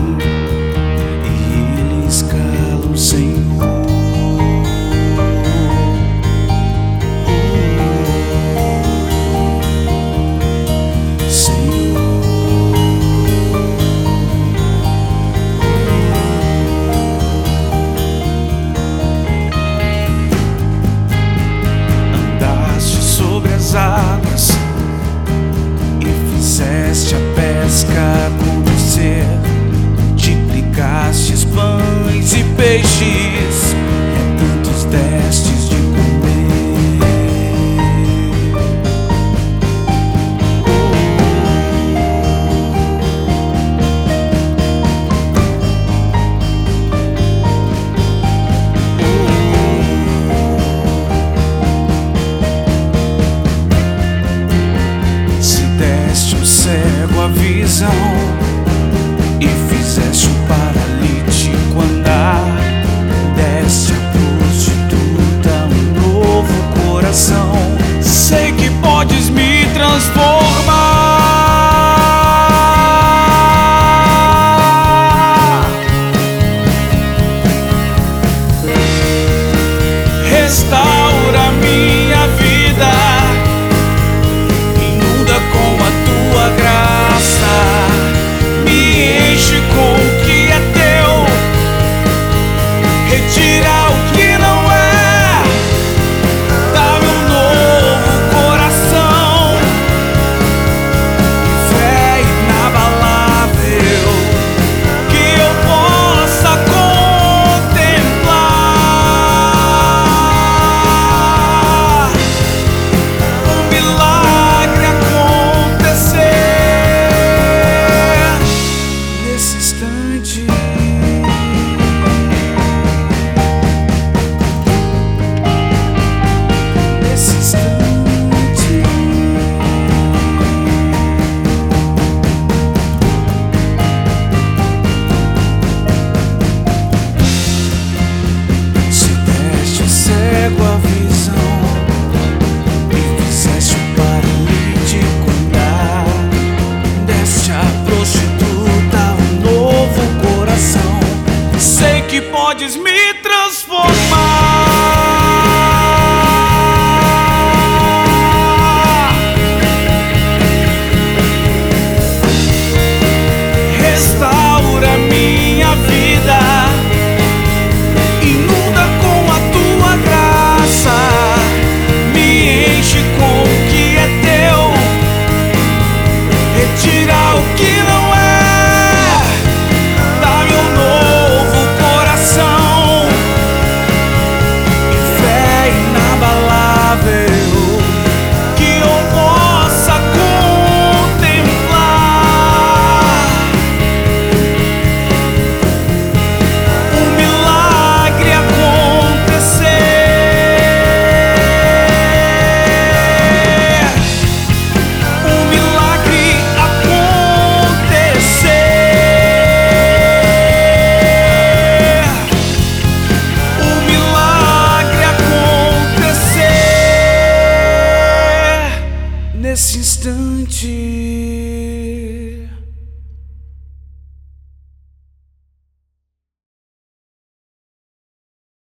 e ele escala o Senhor. Águas e fizeste a pesca acontecer, multiplicaste os pães e peixes, e a tantos destes de comer. Cego a visão e fizeste o paralítico andar, deste a prostituta um novo coração. Sei que podes me transformar, restaura minha vida, inunda com a tua graça, me enche com o que é teu, retira o que não é, dá-me um novo coração, fé inabalável, que eu possa contemplar um milagre acontecer nesse instante. Nesse instante. Se deste o cego a visão e fizeste o paralítico andar, deste a prostituta um novo coração. Sei que podes me transformar, restaura minha vida, inunda com a tua graça, me enche com o que é teu, retira o que não é, dá-me um novo coração, e fé inabalável, que eu possa contemplar um milagre acontecer, um milagre acontecer, um milagre acontecer nesse instante.